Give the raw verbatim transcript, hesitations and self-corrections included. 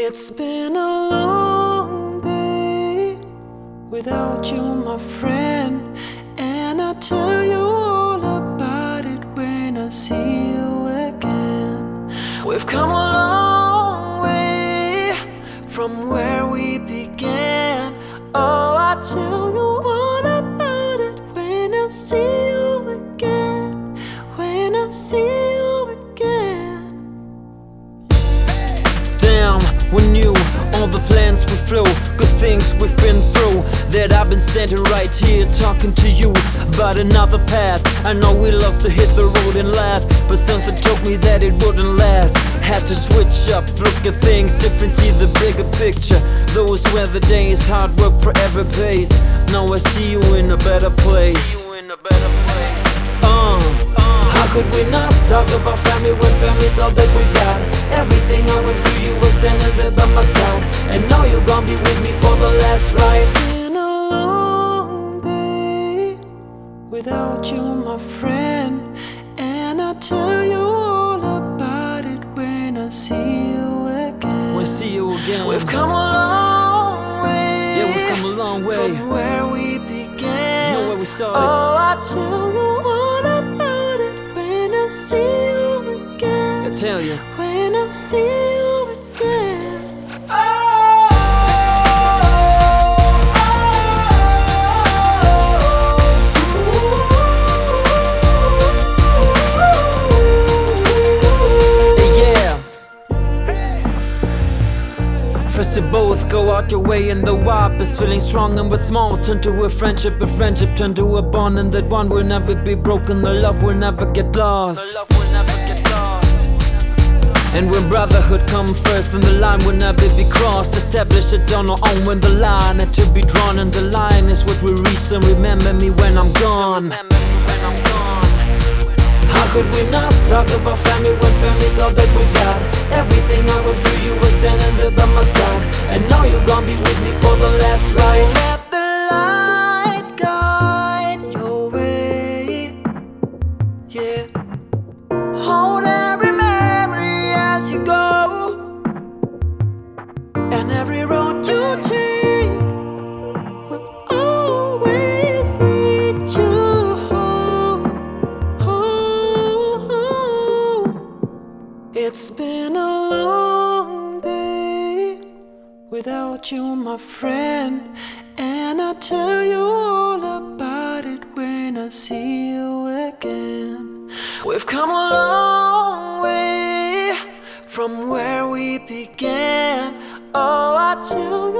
It's been a long day without you, my friend, and I'll tell you all about it when I see you again. We've come a long way from where we began. Oh, I'll tell you all about it when I see you again. When I see you again. Damn, we knew all the plans we flew, good things we've been through, that I've been standing right here talking to you about another path. I know we love to hit the road and laugh, but something told me that it wouldn't last. Had to switch up, look at things different, see the bigger picture. Those were the days, hard work forever pays. Now I see you in a better place. Uh, how could we not talk about family when family's all that we've got? Everything I went through, you were standing there by my side, and now you're gonna be with me for the last ride. It's been a long day without you, my friend, and I'll tell you all about it when I see you again. We'll see you again. We've come a long way. Yeah, we've come a long way from where we began. You know where we started. Oh, I'll tell you all about it when I see you again. I tell you. When I see you again. Oh. First you both go out your way, and the warp is feeling strong, and what's small turn to a friendship, a friendship turn to a bond, and that one will never be broken, the love will never get lost. The love will never get lost. And when brotherhood comes first, then the line will never be crossed. Established it on our own when the line had to be drawn, and the line is what we reach, and remember me when I'm gone. Remember me when I'm gone. How could we not talk about family when family's all that we've got? Everything I went through, you were standing there by my side, and now you're gonna be with me for the last ride. Let the light guide your way. Yeah. Hold every memory as you go, and every road you take will always lead you home. Home. It's been a long day without you, my friend, and I'll tell you all about it when I see you again. We've come a long way from where we began. Oh, I'll tell